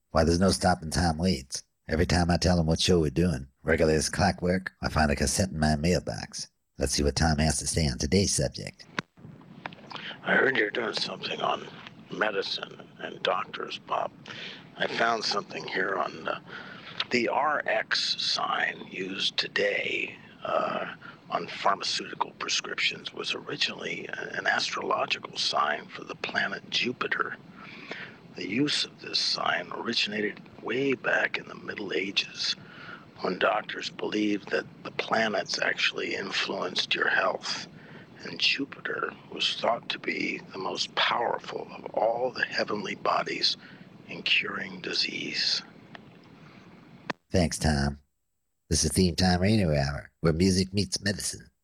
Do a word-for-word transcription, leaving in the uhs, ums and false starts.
Why, there's no stopping Tom Waits. Every time I tell him what show we're doing, regular as clockwork, I find a cassette in my mailbox. Let's see what Tom has to say on today's subject. I heard you're doing something on medicine and doctors, Bob. I found something here on uh, the R X sign used today uh, on pharmaceutical prescriptions was originally an astrological sign for the planet Jupiter. The use of this sign originated way back in the Middle Ages, when doctors believed that the planets actually influenced your health, and Jupiter was thought to be the most powerful of all the heavenly bodies in curing disease. Thanks, Tom. This is Theme Time Radio Hour, where music meets medicine.